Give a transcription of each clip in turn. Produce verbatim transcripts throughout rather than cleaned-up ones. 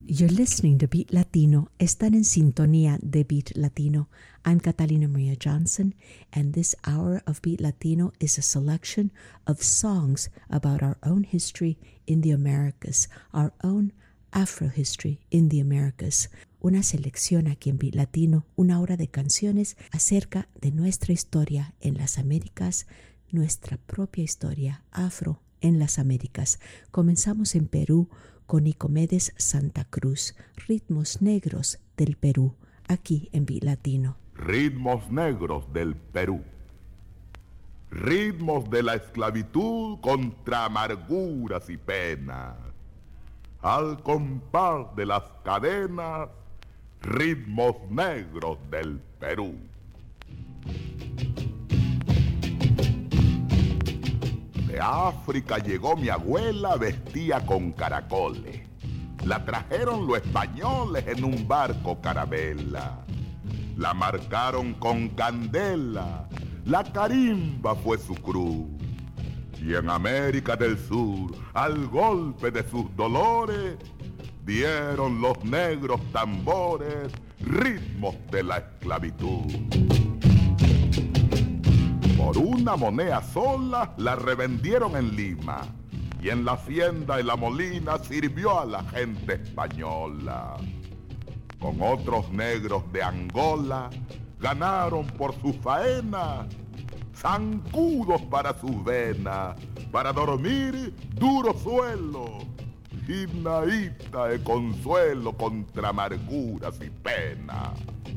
You're listening to Beat Latino. Están en sintonía de Beat Latino. I'm Catalina Maria Johnson, and this hour of Beat Latino is a selection of songs about our own history in the Americas, our own Afro history in the Americas. Una selección aquí en Beat Latino, una hora de canciones acerca de nuestra historia en las Américas, nuestra propia historia afro en las Américas. Comenzamos en Perú con Nicomedes Santa Cruz, Ritmos Negros del Perú, aquí en Beat Latino. Ritmos negros del Perú. Ritmos de la esclavitud contra amarguras y penas. Al compás de las cadenas, ritmos negros del Perú. De África llegó mi abuela vestida con caracoles. La trajeron los españoles en un barco carabela. La marcaron con candela, la carimba fue su cruz. Y en América del Sur, al golpe de sus dolores, dieron los negros tambores ritmos de la esclavitud. Por una moneda sola la revendieron en Lima, y en la hacienda de La Molina sirvió a la gente española. Con otros negros de Angola ganaron por su faena zancudos para sus venas, para dormir duro suelo, gimnaíta de consuelo contra amarguras y penas.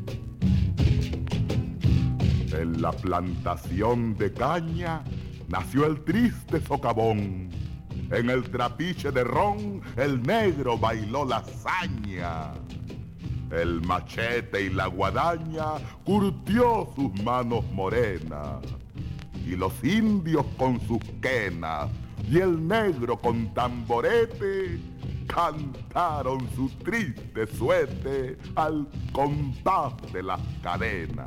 En la plantación de caña nació el triste socavón. En el trapiche de ron el negro bailó la hazaña. El machete y la guadaña curtió sus manos morenas. Y los indios con sus quenas y el negro con tamborete cantaron su triste suete al compás de las cadenas.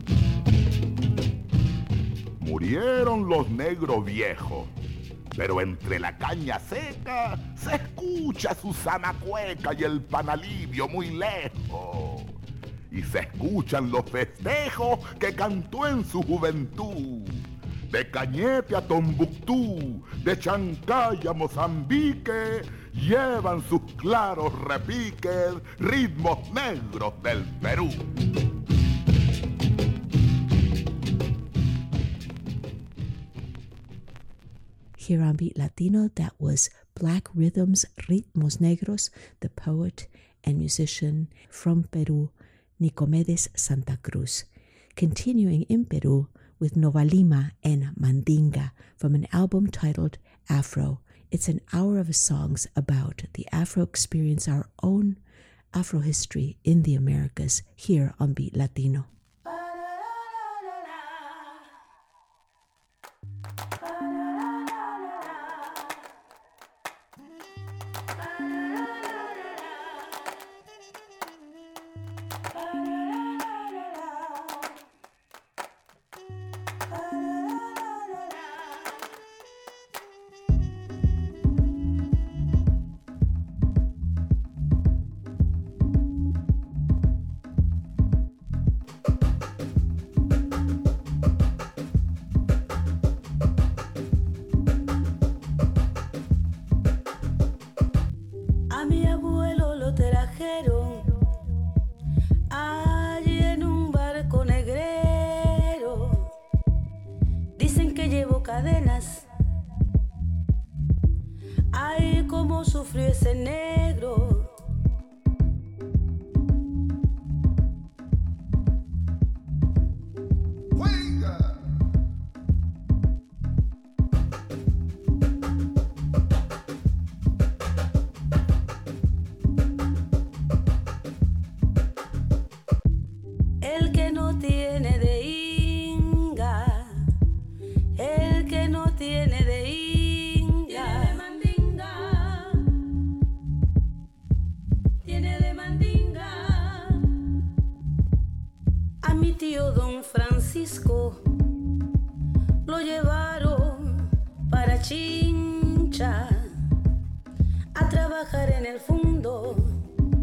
Murieron los negros viejos, pero entre la caña seca se escucha su zanacueca y el panalivio muy lejos. Y se escuchan los festejos que cantó en su juventud. De Cañete a Tombuctú, de Chancay a Mozambique, llevan sus claros repiques ritmos negros del Perú. Here on Beat Latino, that was Black Rhythms, Ritmos Negros, the poet and musician from Peru, Nicomedes Santa Cruz. Continuing in Peru with Nova Lima and Mandinga from an album titled Afro. It's an hour of songs about the Afro experience, our own Afro history in the Americas, here on Beat Latino. Lo llevaron para Chincha a trabajar en el fondo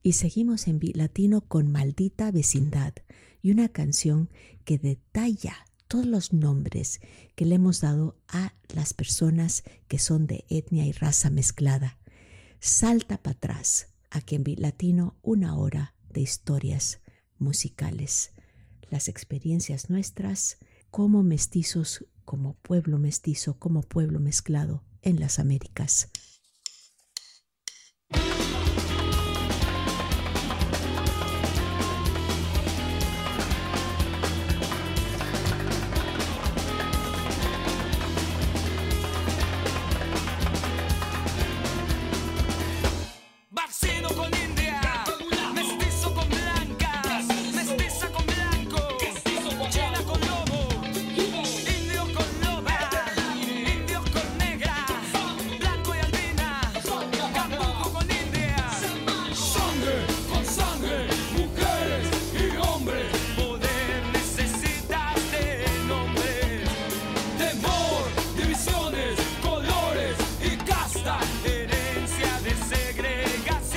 Y seguimos en Beat Latino con Maldita Vecindad y una canción que detalla todos los nombres que le hemos dado a las personas que son de etnia y raza mezclada. Salta para atrás, aquí en Beat Latino, una hora de historias musicales, las experiencias nuestras como mestizos, como pueblo mestizo, como pueblo mezclado en las Américas. Vecino con India, mestizo con blancas, mestiza con blanco, china con lobo, indio con loba, indio con negra, blanco y albina, cambuco con India. Sangre con sangre, mujeres y hombres, poder necesitas de nombres, temor, divisiones, colores y casta, herencia de segregación.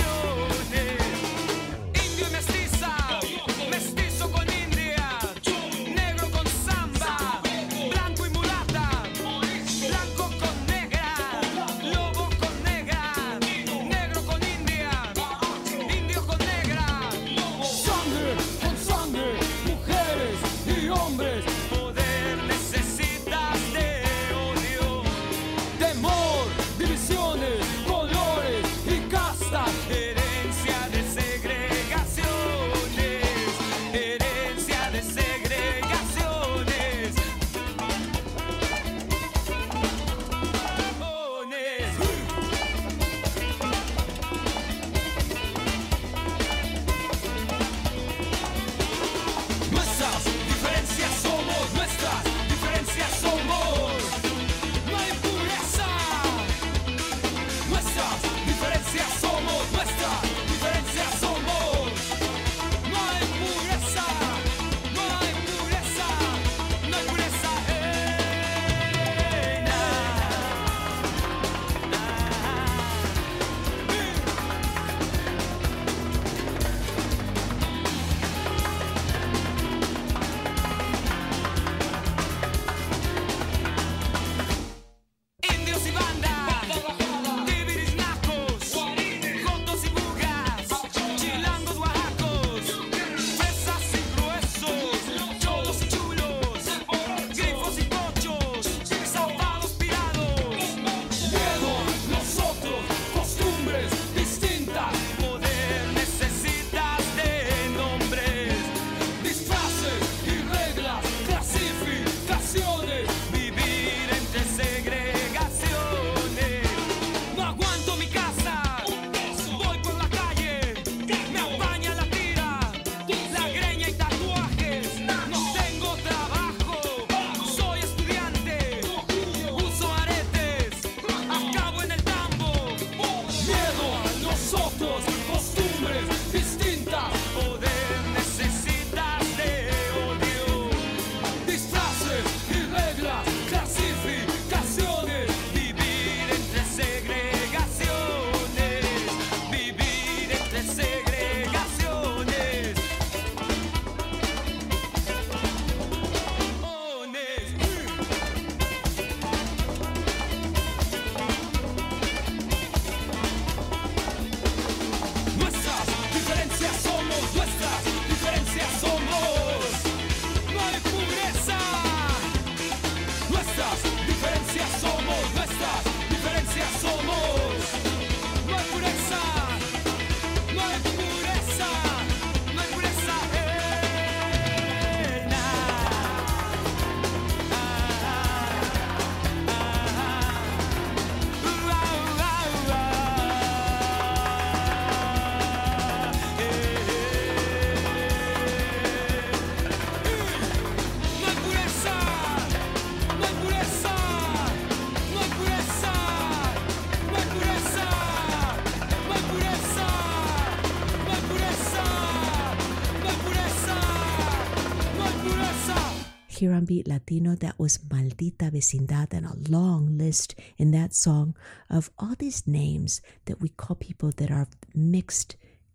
Here on Beat Latino, that was Maldita Vecindad, and a long list in that song of all these names that we call people that are mixed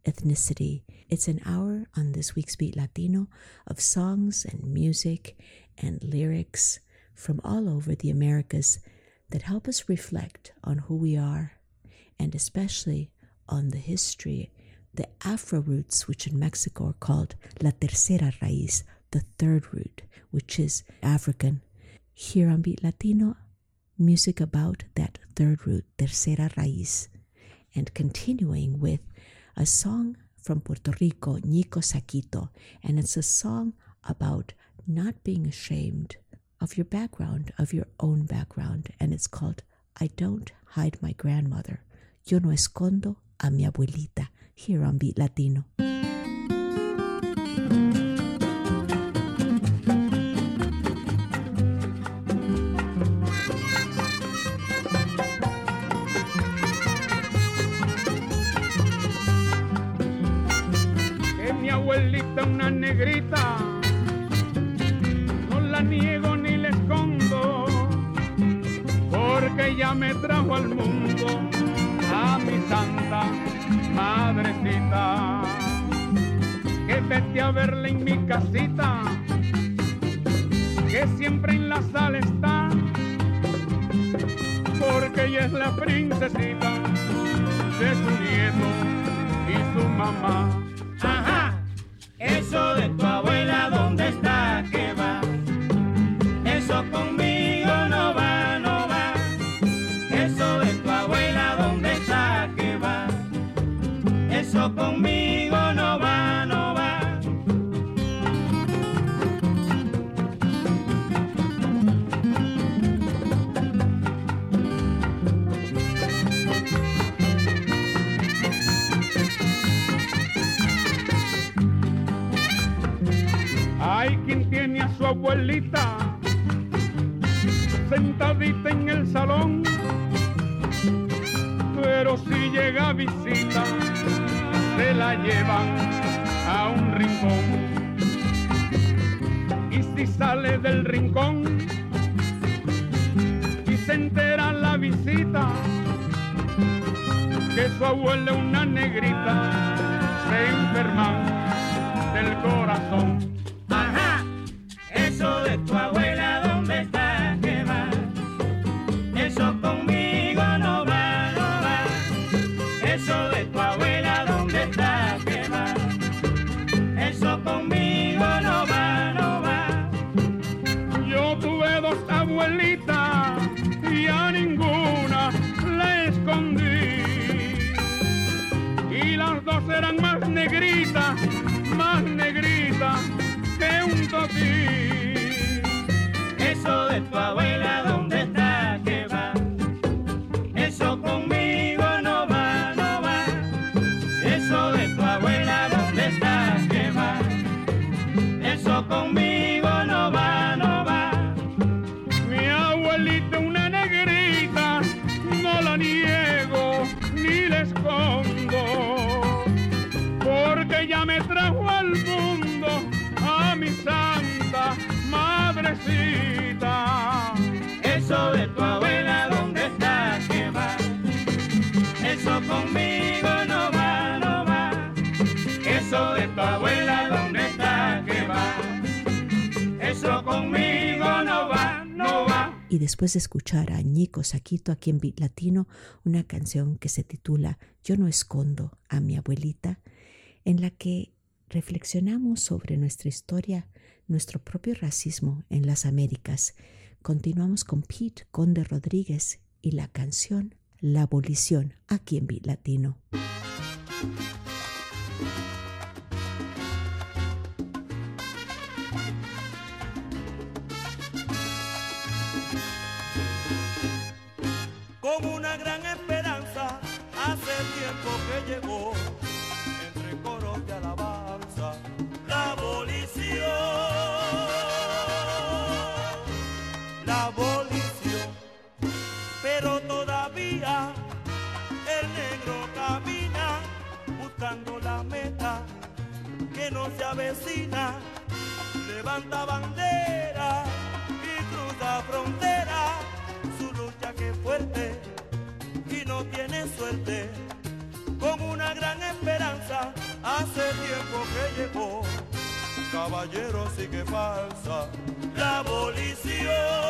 ethnicity. It's an hour on this week's Beat Latino of songs and music and lyrics from all over the Americas that help us reflect on who we are, and especially on the history, the Afro roots, which in Mexico are called La Tercera Raíz, the third root, which is African. Here on Beat Latino, music about that third root, Tercera Raíz. And continuing with a song from Puerto Rico, Ñico Saquito, and it's a song about not being ashamed of your background, of your own background, and it's called I Don't Hide My Grandmother. Yo no escondo a mi abuelita, here on Beat Latino. Que mi abuelita una negrita, no la niego ni la escondo, porque ella me trajo al mundo a mi santa madrecita, que vete a verla en mi casita, que siempre en la sala está, porque ella es la princesita de su nieto y su mamá. Ajá, eso de tu abuela, ¿dónde está? ¿Qué va? Eso conmigo no va, no va. Eso de tu abuela, ¿dónde está? ¿Qué va? Eso conmigo no va, no va. Hay quien tiene a su abuelita sentadita en el salón, pero si llega visita se la llevan a un rincón, y si sale del rincón y se entera la visita que su abuela es una negrita, se enferman del corazón. Ajá, eso de tu abuela, ¿dónde está? ¿Qué va? Eso conmigo no va, no va. Eso de tu abuela, ¿dónde está? ¿Qué va? Eso conmigo no va, no va. Yo tuve dos abuelitas y a ninguna la escondí, y las dos eran más negritas, más negritas que un totí. Eso de tu abuela, ¿dónde está? ¿Qué va? Eso conmigo no va, no va. Eso de tu abuela, ¿dónde está? ¿Qué va? Eso conmigo no va, no va. Mi abuelita una negrita, no la niego ni la escondo, porque ella me trajo al mundo a mi santa madrecita. Eso de tu abuela, ¿dónde está? ¿Qué va? Eso conmigo no va, no va. Eso de tu abuela, ¿dónde está? ¿Qué va? Eso conmigo no va, no va. Y después de escuchar a Ñico Saquito aquí en Beat Latino, una canción que se titula Yo no escondo a mi abuelita, en la que reflexionamos sobre nuestra historia, nuestro propio racismo en las Américas. Continuamos con Pete Conde Rodríguez y la canción La Abolición aquí en Beat Latino. Como una gran esperanza hace tiempo que llegó, entre coros de alabanza, la abolición, la abolición. Pero todavía el negro camina buscando la meta que no se avecina, levanta bandera y cruza frontera, su lucha que es fuerte y no tiene suerte. con una gran esperanza, hace tiempo que llegó. Caballero, sí que falsa la abolición.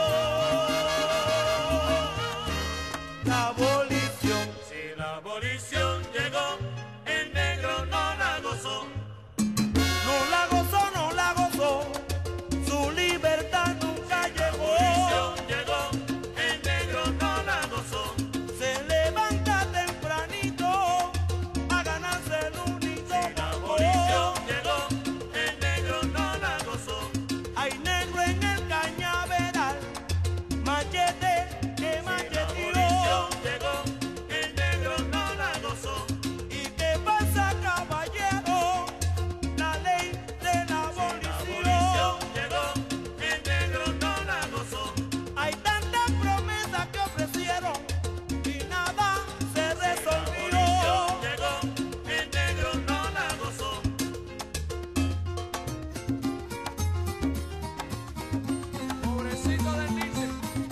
La abolición. Si la abolición llegó, el negro no la gozó. No la gozó, no la gozó, su libertad nunca llegó. La abolición llegó, el negro no la gozó. Se levanta tempranito a ganarse el único Si la abolición llegó, el negro no la gozó. hay negro en el cañaveral, machete que Si la macheteó. abolición llegó, el negro no la gozó. ¿Y qué pasa, caballero? La ley de la La abolición. abolición llegó, el negro no la gozó. Hay tantas promesas que ofrecieron y nada se La resolvió. abolición llegó, el negro no la gozó. Pobrecito del Nietzsche.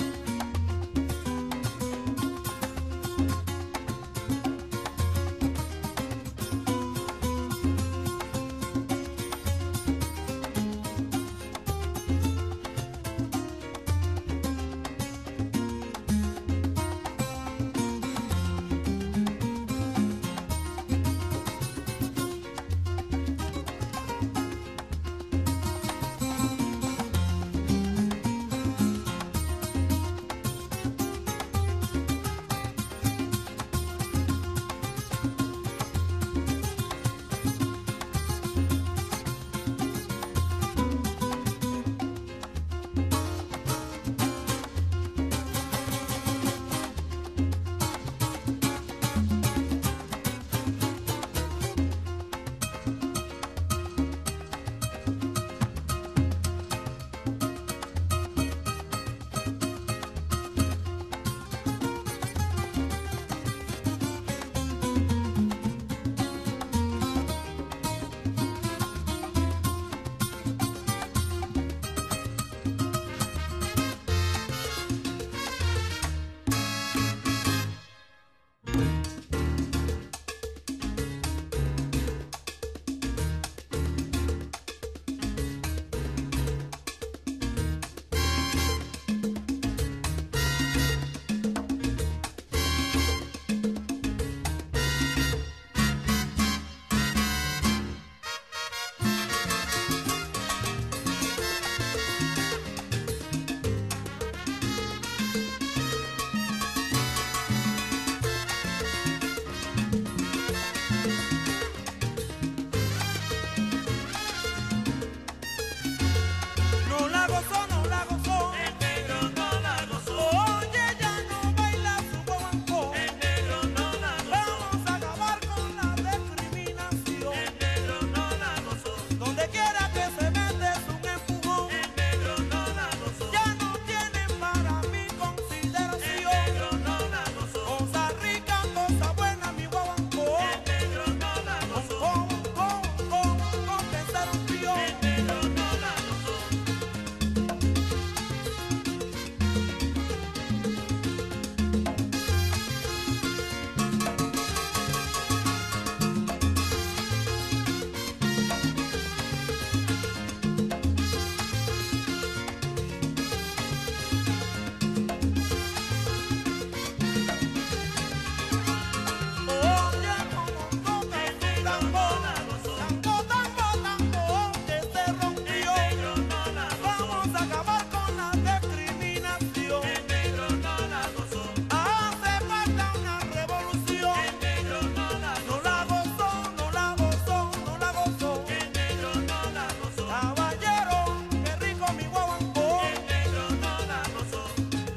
No la gozó, no la gozó. El negro no la gozó. Oye, ya no baila su guaguancó. El negro no la gozó. Vamos a acabar con la discriminación. El negro no la gozó. Donde quiera que se mete es un empujón. El negro no la gozó. Ya no tienen para mí El consideración. negro no la gozó. Cosa rica, cosa buena, mi guaguancó. El negro no la gozó. Con, con, con, con, que se rompió. El negro no la gozó. Oye, como toca El su negro no tambor. la gozó. Tango, tango, tango, que se El rompió. negro no la gozó. Vamos a acabar con la discriminación. El negro no la gozó. Hace falta una revolución. El negro no la No gozó. la gozó, no la gozó, no la gozó. El negro no la gozó. Caballero, qué rico mi guaguancó. El negro no la gozó.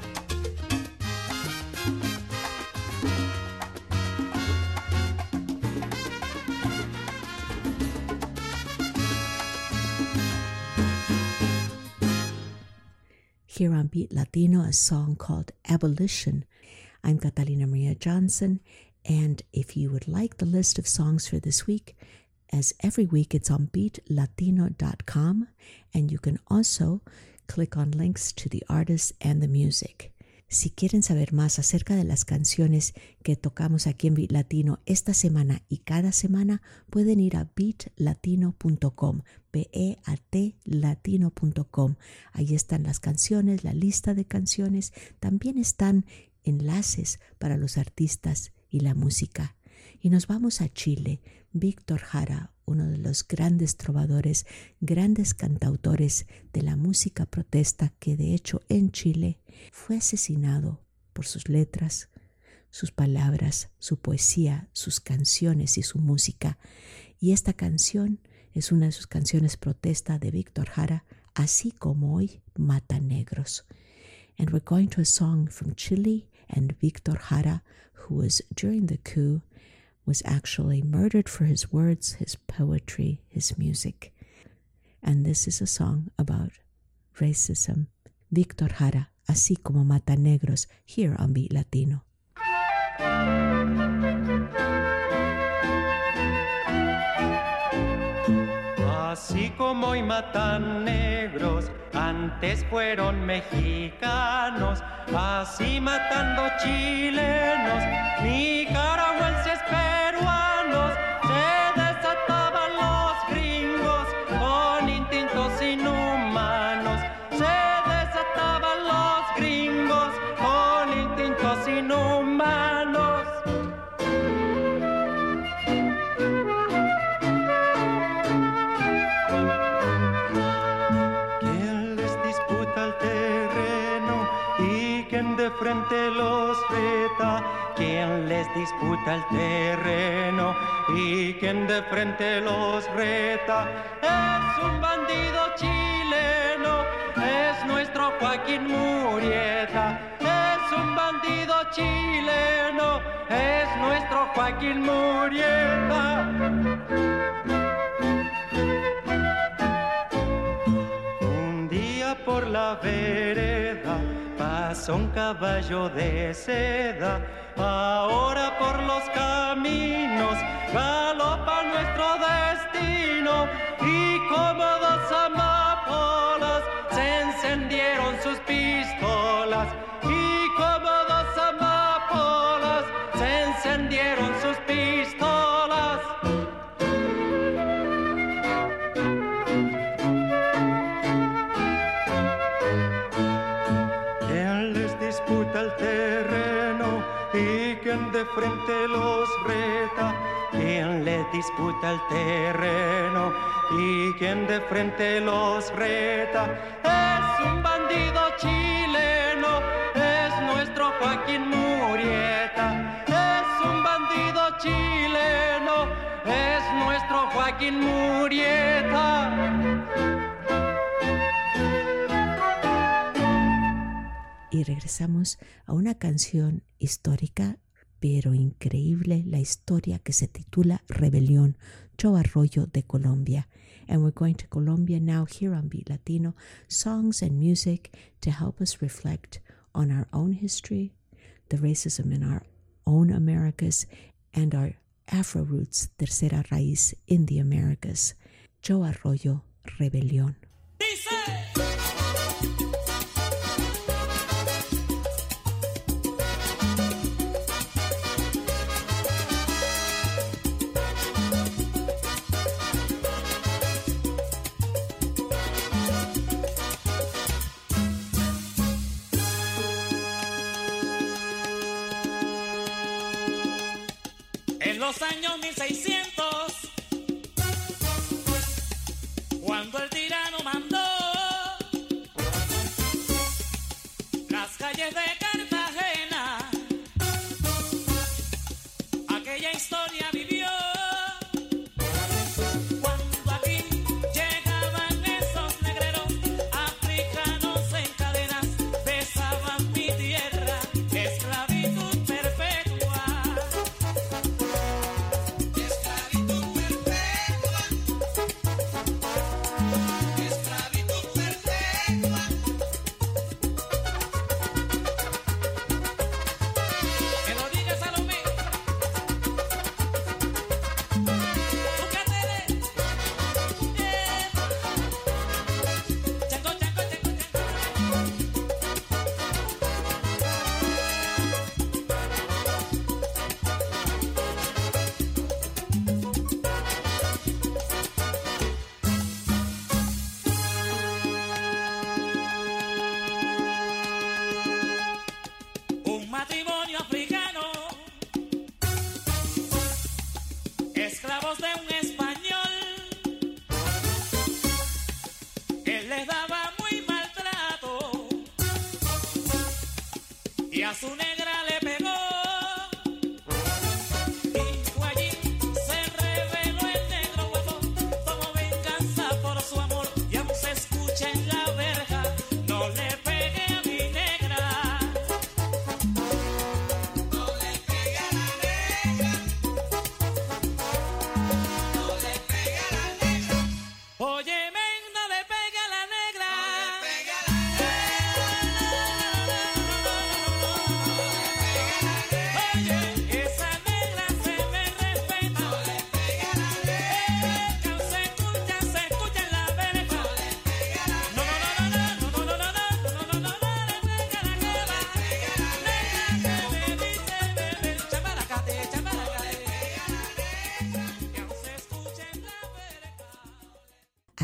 Here on Beat Latino, a song called Abolition. I'm Catalina Maria Johnson, and if you would like the list of songs for this week, as every week it's on beat latino dot com, and you can also click on links to the artists and the music. Si quieren saber más acerca de las canciones que tocamos aquí en Beat Latino esta semana y cada semana, pueden ir a beat latino punto com, B E A T latino punto com. Ahí están las canciones, la lista de canciones. También están enlaces para los artistas y la música. Y nos vamos a Chile. Víctor Jara, uno de los grandes trovadores, grandes cantautores de la música protesta, que de hecho en Chile fue asesinado por sus letras, sus palabras, su poesía, sus canciones y su música. Y esta canción es una de sus canciones protesta de Víctor Jara, Así como hoy mata negros. And we're going to a song from Chile and Víctor Jara, who was during the coup was actually murdered for his words, his poetry, his music. And this is a song about racism. Víctor Jara, Así como mata negros, here on Beat Latino. Así como hoy matan negros, antes fueron mexicanos, así matando chilenos, nicaragüenses, peruanos, se desataban los gringos con instintos inhumanos, se desataban los gringos con instintos inhumanos. De frente los reta, quien les disputa el terreno y quien de frente los reta es un bandido chileno, es nuestro Joaquín Murieta, es un bandido chileno, es nuestro Joaquín Murieta. Un día por la vereda pasó un caballo de seda, ahora por los caminos galopa nuestro destino, y como dos amapolas se encendieron sus pistolas, y como dos amapolas se encendieron sus pistolas. El terreno y quien de frente los reta, quien les disputa el terreno y quien de frente los reta es un bandido chileno, es nuestro Joaquín Murieta, es un bandido chileno, es nuestro Joaquín Murieta. Y regresamos a una canción histórica, pero increíble, la historia que se titula Rebelión, Joe Arroyo de Colombia. And we're going to Colombia now here on Beat Latino, songs and music to help us reflect on our own history, the racism in our own Americas, and our Afro roots, tercera raíz in the Americas. Joe Arroyo, Rebelión. En los años mil seiscientos, cuando el tirano mandó las calles de Cartagena, aquella historia vivió. Cuando aquí llegaban esos negreros africanos en cadenas, besaban mi tierra, esclavitud perpetua.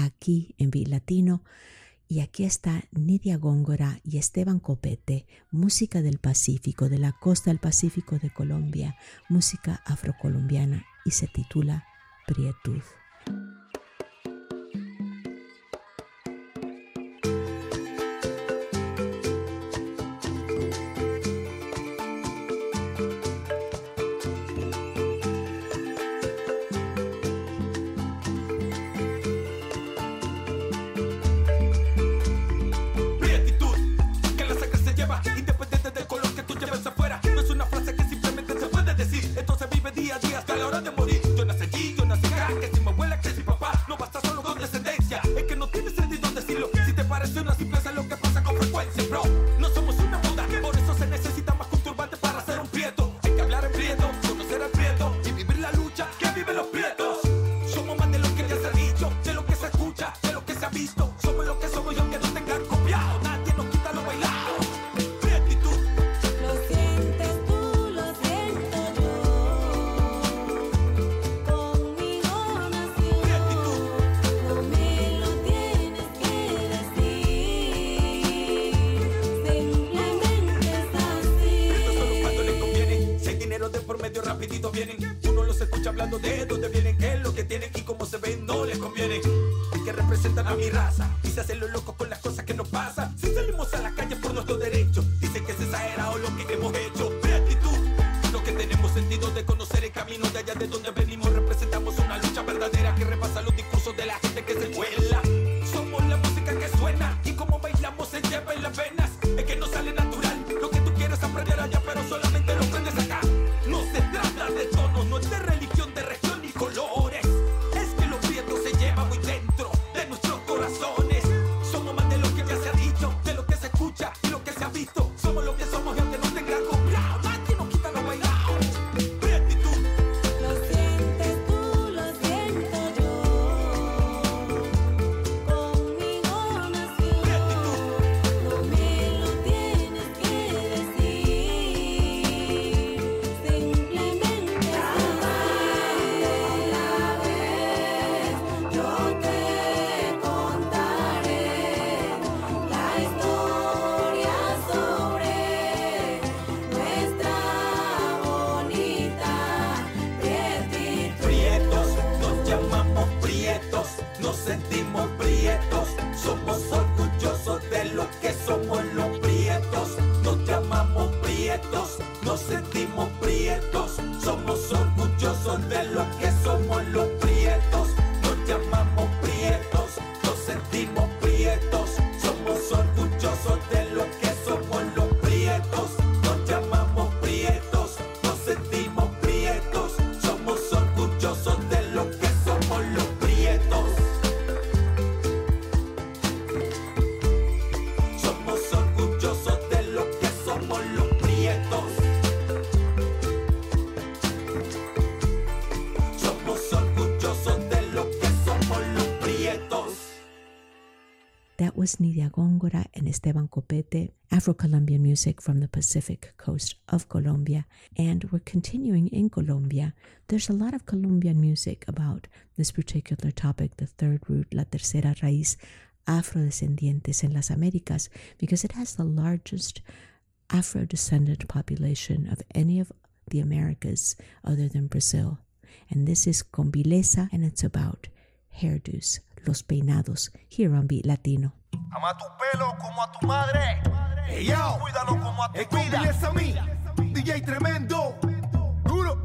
aquí en Beat Latino. Y aquí está Nidia Góngora y Esteban Copete, música del Pacífico, de la costa del Pacífico de Colombia, música afrocolombiana, y se titula Prietud. That was Nidia Góngora and Esteban Copete, Afro-Colombian music from the Pacific coast of Colombia. And we're continuing in Colombia. There's a lot of Colombian music about this particular topic, the third root, la tercera raíz, afrodescendientes en las Américas, because it has the largest Afro-descendant population of any of the Americas other than Brazil. And this is Con Vileza, and it's about hairdos, los peinados, here on Beat Latino. Ama tu pelo como a tu madre. Hey, yo, cuídalo como a tu vida. Es a mí, D J Tremendo. Duro.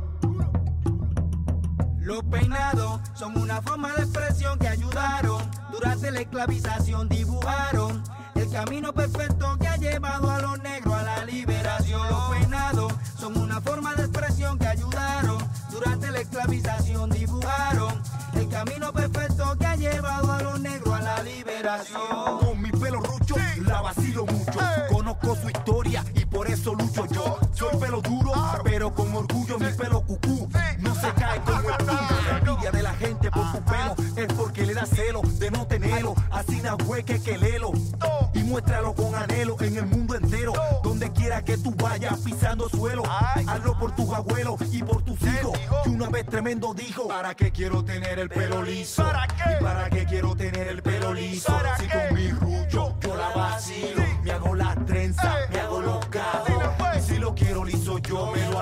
Los peinados son una forma de expresión que ayudaron. Durante la esclavización dibujaron el camino perfecto que ha llevado a los negros a la liberación. Los peinados son una forma de expresión que ayudaron. Durante la esclavización dibujaron el camino perfecto que ha llevado a los negros a la liberación. Con mi pelo rucho, sí, la vacilo mucho. Hey. Conozco su historia y por eso lucho yo. Soy pelo duro, ah, pero con orgullo, sí, mi pelo cucú, sí, no se cae como el puño. La envidia de la gente por tu pelo es porque le da celo de no tenerlo. Así na hueque que lelo y muéstralo con anhelo en el mundo entero. Donde quiera que tú vayas pisando suelo, hazlo por tus abuelos y por tus hijos. Que una vez Tremendo dijo: ¿para qué quiero tener el pelo liso? ¿Para qué? ¿Y para qué quiero tener el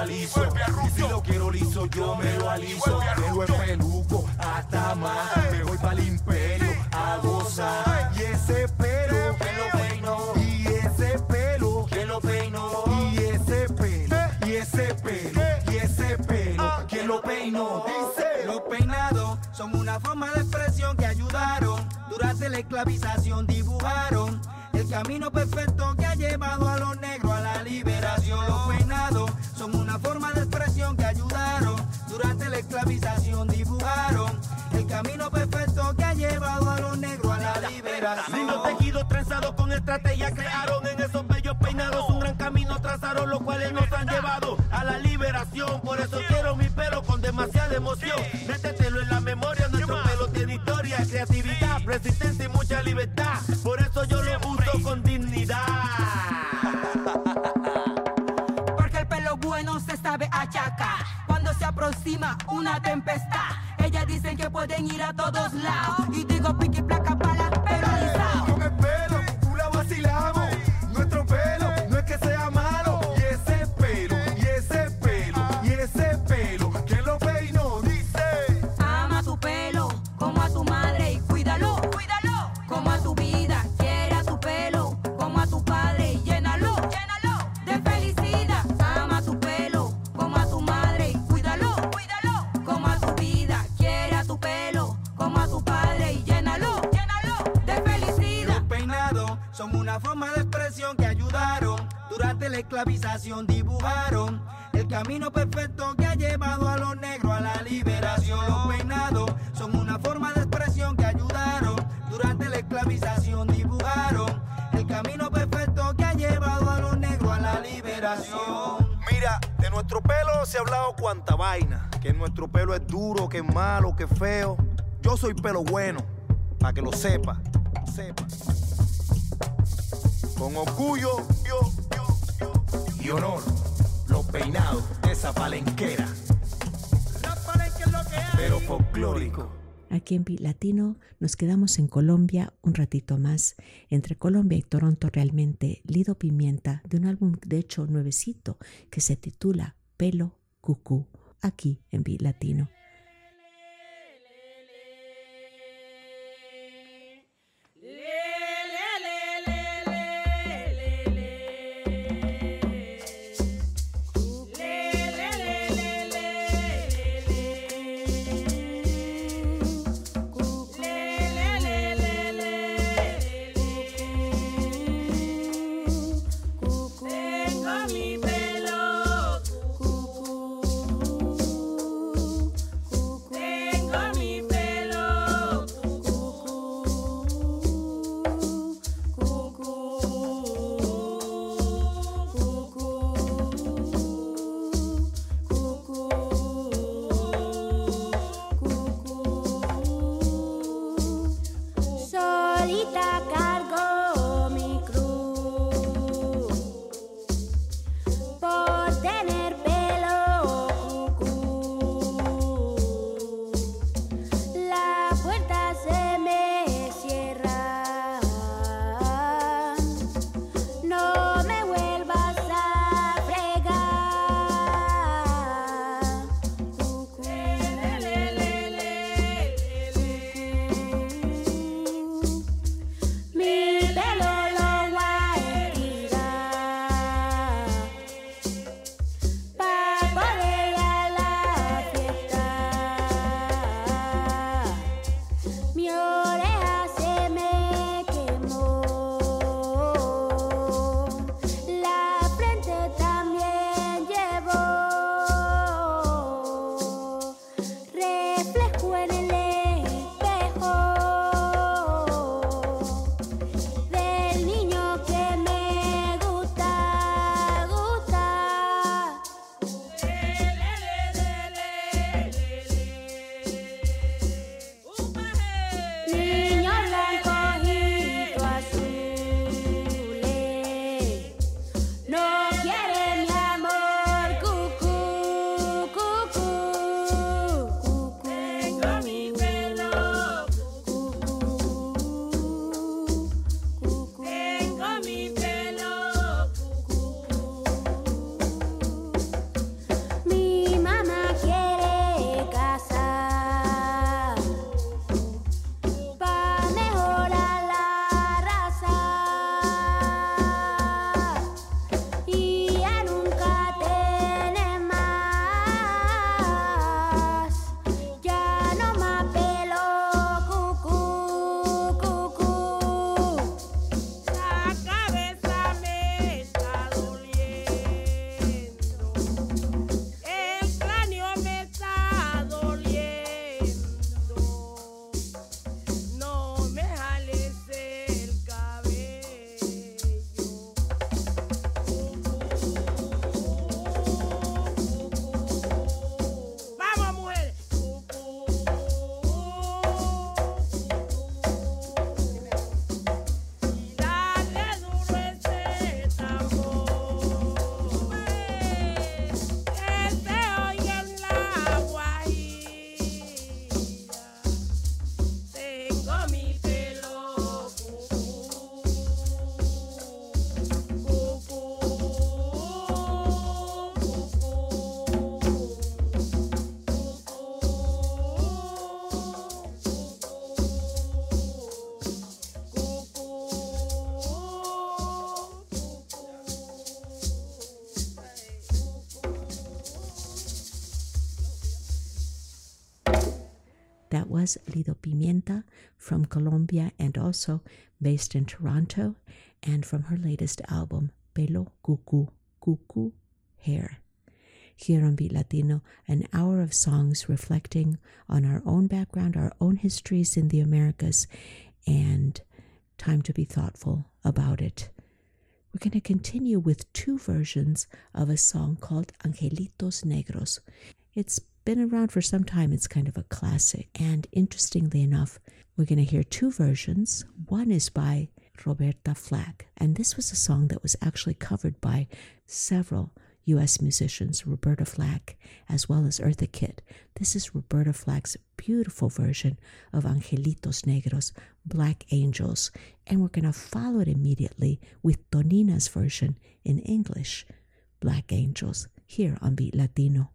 aliso. Y si lo quiero liso, yo me lo aliso. Pelo es peluco, hasta más. Me voy pa'l imperio a gozar. Y ese pelo, que lo peino. Y ese pelo, que lo peino. Y ese pelo, y ese pelo, y ese pelo, ¿quién lo peinó? Dice. Los peinados son una forma de expresión que ayudaron. Durante la esclavización dibujaron el camino perfecto que ha llevado a los negros a la liberación. Los peinados son una forma de expresión que ayudaron. Durante la esclavización dibujaron el camino perfecto que ha llevado a los negros a la liberación. Lindos tejidos trenzados con estrategia crearon en esos bellos peinados un gran camino trazaron, los cuales nos han llevado a la liberación. Por eso quiero mi pelo con demasiada emoción. Métetelo en la memoria, nuestro pelo tiene historia, creatividad, resistencia y mucha libertad. Por eso yo lo uso con dignidad. Porque el pelo bueno se sabe achacar cuando se aproxima una tempestad. Ellas dicen que pueden ir a todos lados y digo piqui placa pala, pero alisado. Con el pelo, tú la vacilamos. Nuestro pelo no es que sea malo. Y ese pelo, y ese pelo, y ese pelo, ¿quién lo peinó? Dice. Ama tu pelo como a tu madre y cuídalo, cuídalo. Como a tu vida, quiere a tu pelo como a tu padre y llénalo, llénalo de felicidad. Ama tu pelo como a tu madre y cuídalo, cuídalo. Como a tu vida, quiere a tu pelo como a tu padre y llénalo, llénalo de felicidad. Los peinados son una forma de expresión que ayudaron. Durante la esclavización dibujaron el camino perfecto que ha llevado a los negros a la liberación. Los peinados son una forma de expresión que ayudaron. Durante la esclavización dibujaron el camino perfecto que ha llevado a los negros a la liberación. Mira, de nuestro pelo se ha hablado cuanta vaina. Que nuestro pelo es duro, que es malo, que es feo. Yo soy pelo bueno, para que lo sepa, sepa. Con orgullo, yo, yo, yo, yo. Y honor, los peinados de esa palenquera. La palenque es lo que hay. Pero folclórico. Aquí en Beat Latino nos quedamos en Colombia un ratito más. Entre Colombia y Toronto realmente Lido Pimienta de un álbum de hecho nuevecito que se titula Pelo Cucú. Aquí en Beat Latino. Tengo mi pelo cucú, That was Lido Pimienta from Colombia and also based in Toronto, and from her latest album, Pelo Cucú, Cucú Hair. Here on Beat Latino, an hour of songs reflecting on our own background, our own histories in the Americas, and time to be thoughtful about it. We're going to continue with two versions of a song called Angelitos Negros. It's been around for some time. It's kind of a classic. And interestingly enough, we're going to hear two versions. One is by Roberta Flack. And this was a song that was actually covered by several U S musicians, Roberta Flack, as well as Eartha Kitt. This is Roberta Flack's beautiful version of Angelitos Negros, Black Angels. And we're going to follow it immediately with Tonina's version in English, Black Angels, here on Beat Latino.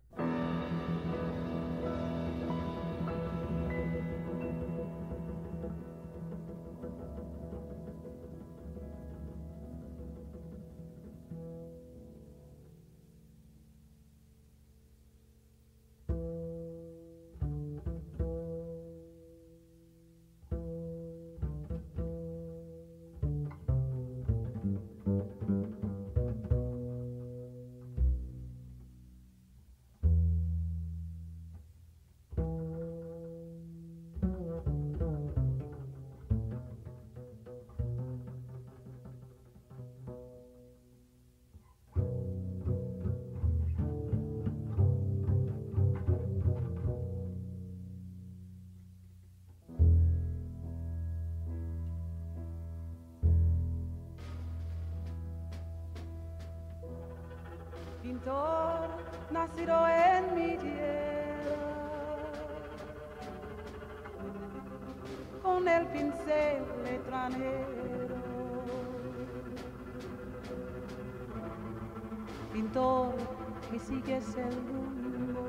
Pintor nacido en mi tierra, con el pincel extranjero. Pintor que sigues el rumbo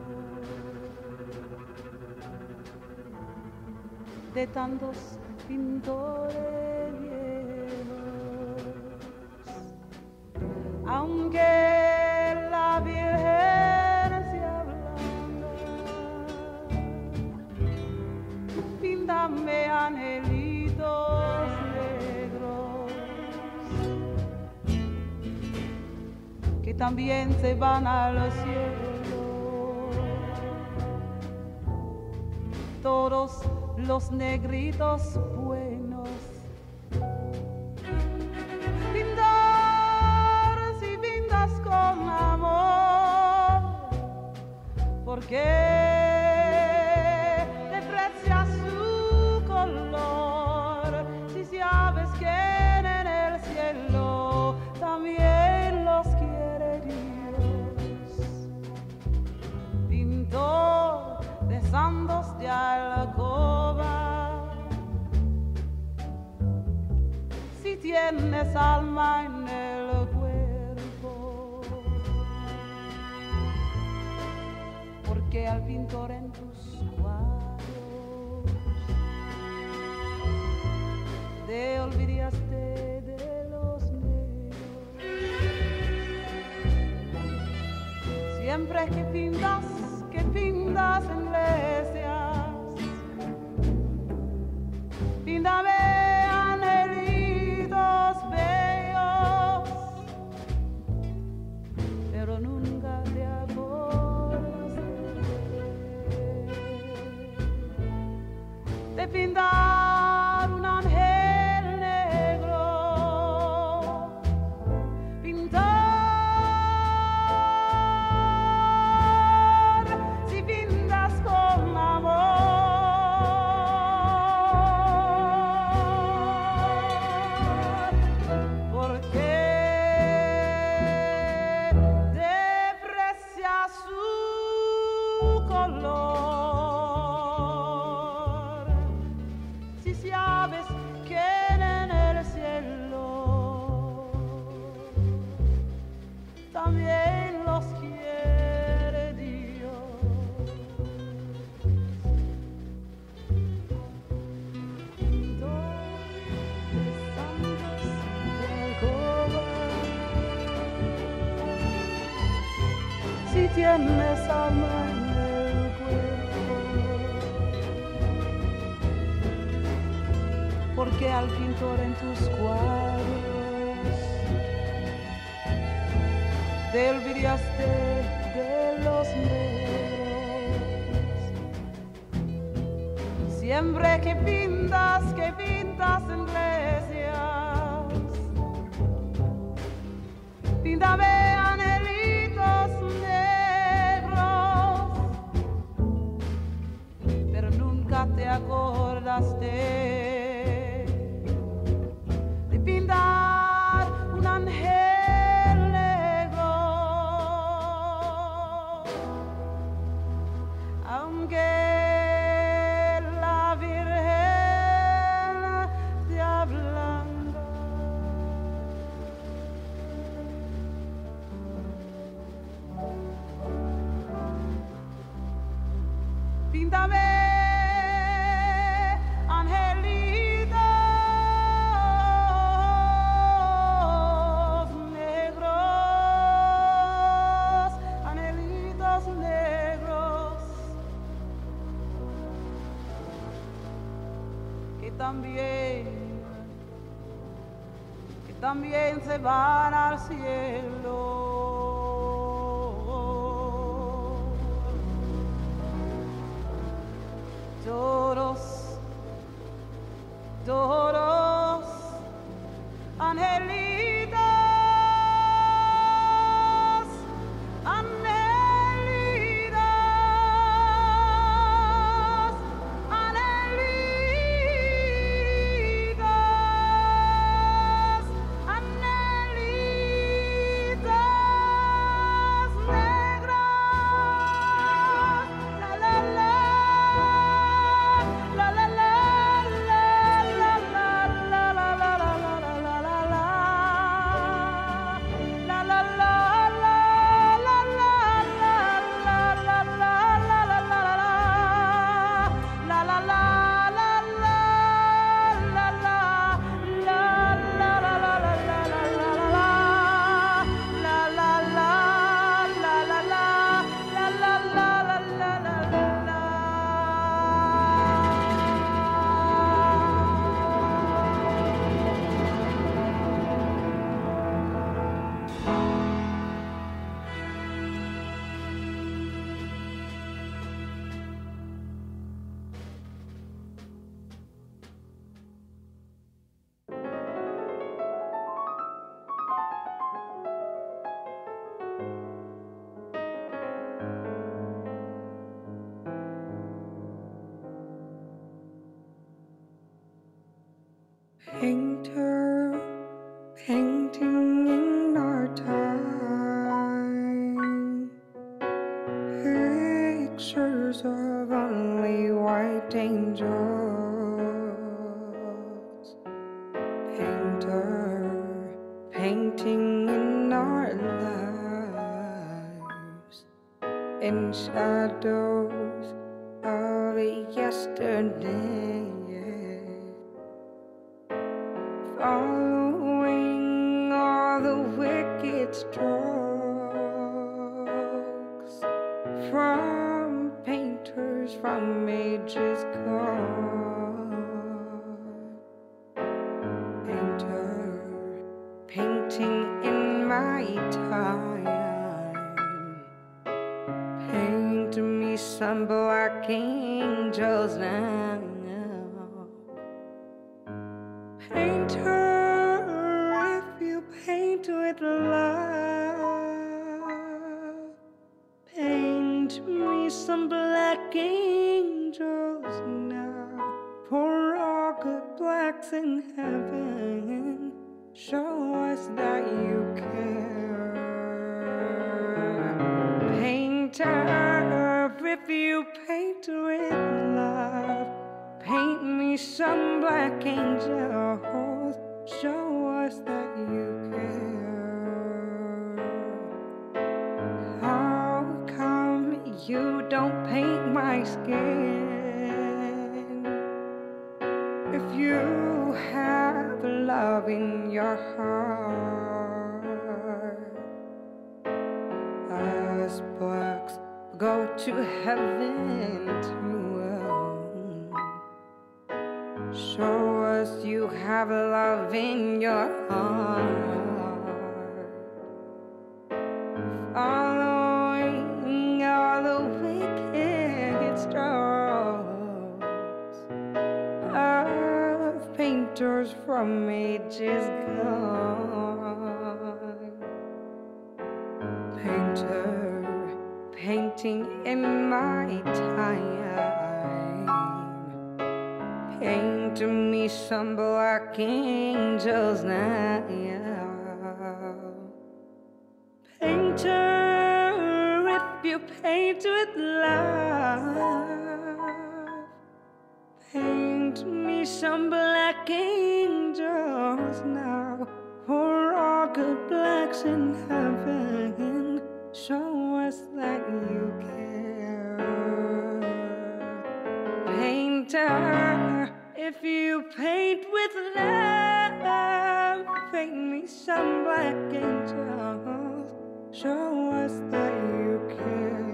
de tantos pintores viejos, aunque la Virgen se ablanda, píntame angelitos negros que también se van al cielo, todos los negritos buenos. Con amor, porque deprecia su color. Si sabes que en el cielo también los quiere Dios. Pintor de santos de alcoba, si tienes alma en el cuerpo, que al pintor en tus cuadros te olvidaste de los negros. Siempre que pintas, que pintas iglesias, píntame angelitos bellos, pero nunca te acuerdas de pintar un ángel negro, pintar, si pintas con amor, porque deprecia su color. Sabes que en el cielo también los quiere Dios. Dos santos de alcoba, si tienes alma en el cuerpo, porque al pintor en tus cuadros te olvidaste de los negros. Siempre que pintas, que pintas iglesias, píntame angelitos negros, pero nunca te acordaste de pintar un ángel negro, aunque la Virgen te hablando. Píntame angelitos negros, angelitos negros, que también, que también se van al cielo. Todos, todos, angelitos, angelitos, angelitos, angelitos negros, la la la. La la la la la la la la la la la la la. Painter, painting in our time, pictures of only white angels. Painter, painting in our lives, in shadows of yesterday. Following all the wicked strokes from painters from ages gone. Painter, painting in my time, paint me some black angels now. Painter, if you paint with love, paint me some black angels now. For all good blacks in heaven, show us that you care. Painter, if you paint with love, paint me some black angels, show us that you care. How come you don't paint my skin? If you have love in your heart, us blacks go to heaven too. Show us you have love in your heart. Following all the wicked strokes of painters from ages gone. Painter, painting in my time. Paint me some black angels now. Painter, if you paint with love, paint me some black angels now. For all good blacks in heaven, show us that you care. Painter, if you paint with love, paint me some black angels. Show us that you care.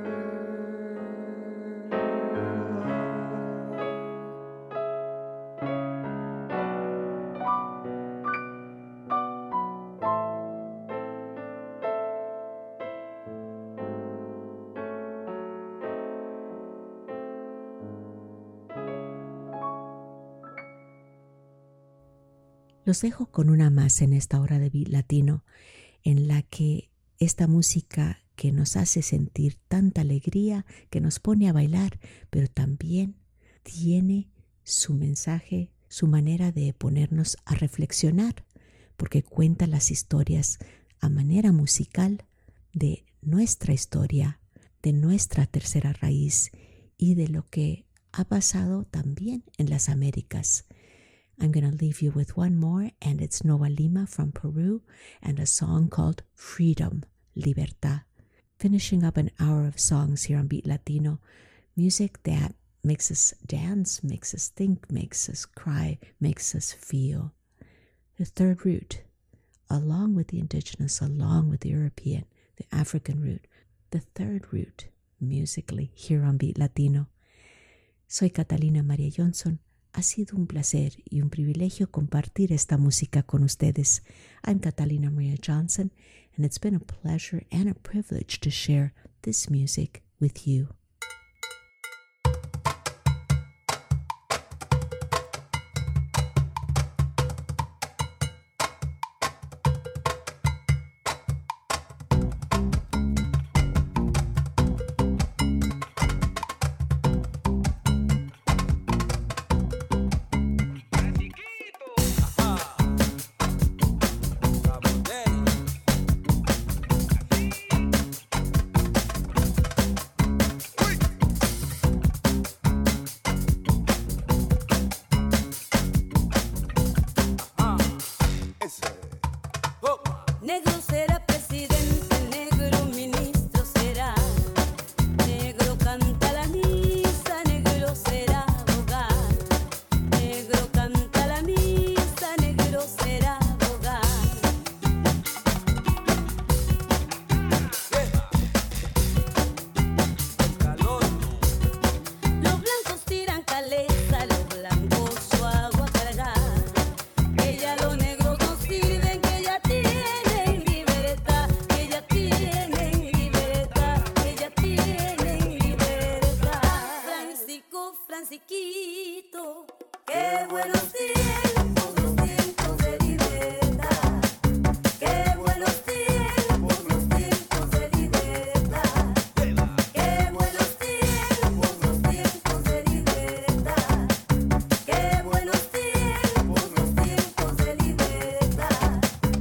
Los dejo con una más en esta hora de Beat Latino, en la que esta música que nos hace sentir tanta alegría, que nos pone a bailar, pero también tiene su mensaje, su manera de ponernos a reflexionar, porque cuenta las historias a manera musical de nuestra historia, de nuestra tercera raíz y de lo que ha pasado también en las Américas. I'm going to leave you with one more, and it's Noah Lima from Peru and a song called Freedom, Libertad. Finishing up an hour of songs here on Beat Latino, music that makes us dance, makes us think, makes us cry, makes us feel. The third root, along with the indigenous, along with the European, the African root, the third root musically here on Beat Latino. Soy Catalina María Johnson. Ha sido un placer y un privilegio compartir esta música con ustedes. I'm Catalina Maria Johnson, and it's been a pleasure and a privilege to share this music with you. Negro será presidente, negro ministro será. Negro canta la misa, negro será abogado. Negro canta la misa, negro será abogado. Los blancos tiran caleza, los blancos su agua cargar. Que ya los negros no sirven, que ya tienen libertad, que ya tienen libertad, que ya tienen libertad. Francisco, Francisquito, qué buenos tiempos, los tiempos de libertad. Qué buenos tiempos, los tiempos de libertad. Qué buenos tiempos, los tiempos de libertad. Qué buenos tiempos, los tiempos de libertad.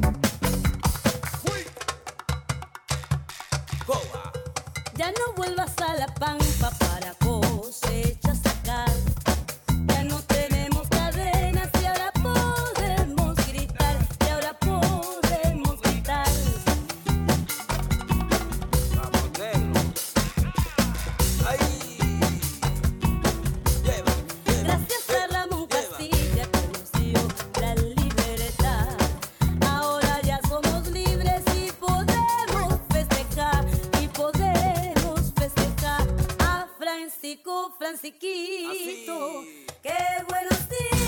Ya no vuelvas a la pampa para cosecha sacar. Ya no tenemos cadenas y ahora podemos gritar, y ahora podemos gritar. Gracias a Ramón Castilla que nos dio la libertad. Ahora ya somos libres y podemos festejar, y podemos festejar a Francisco, Francisquito. Qué buenos días.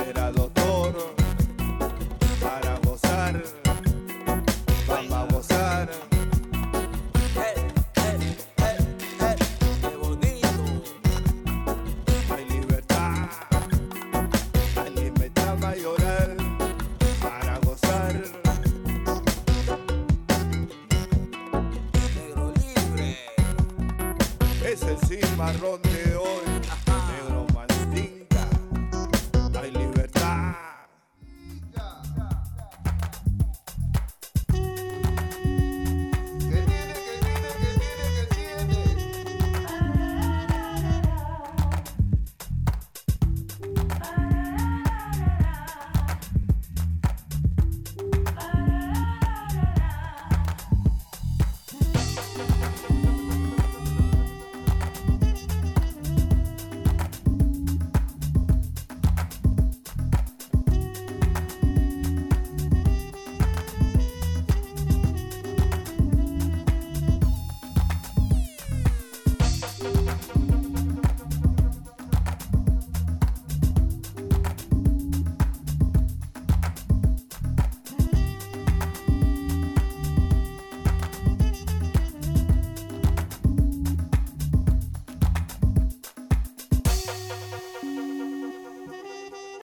ver a los toros para gozar. Vamos a gozar. Hey, hey, hey, hey, qué bonito. Hay libertad, hay libertad mayoral para gozar. Negro libre. Es el cimarrón